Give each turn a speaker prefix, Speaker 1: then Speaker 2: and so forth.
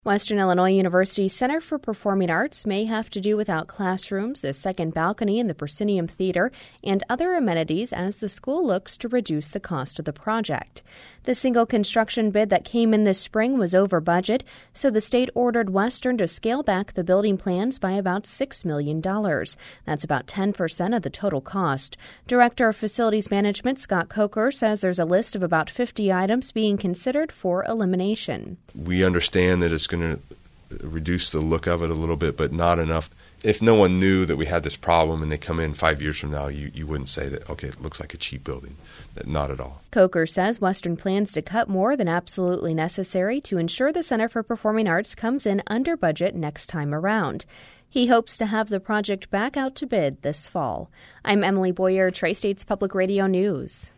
Speaker 1: Western Illinois University's Center for Performing Arts may have to do without classrooms, a second balcony in the Proscenium Theater, and other amenities as the school looks to reduce the cost of the project. The single construction bid that came in this spring was over budget, so the state ordered Western to scale back the building plans by about $6 million. That's about 10% of the total cost. Director of Facilities Management Scott Coker says there's a list of about 50 items being considered for elimination.
Speaker 2: We understand that it's going to reduce the look of it a little bit, but not enough. If no one knew that we had this problem and they come in 5 years from now, you wouldn't say that, okay, it looks like a cheap building. Not at all.
Speaker 1: Coker says Western plans to cut more than absolutely necessary to ensure the Center for Performing Arts comes in under budget next time around. He hopes to have the project back out to bid this fall. I'm Emily Boyer, Tri-States Public Radio News.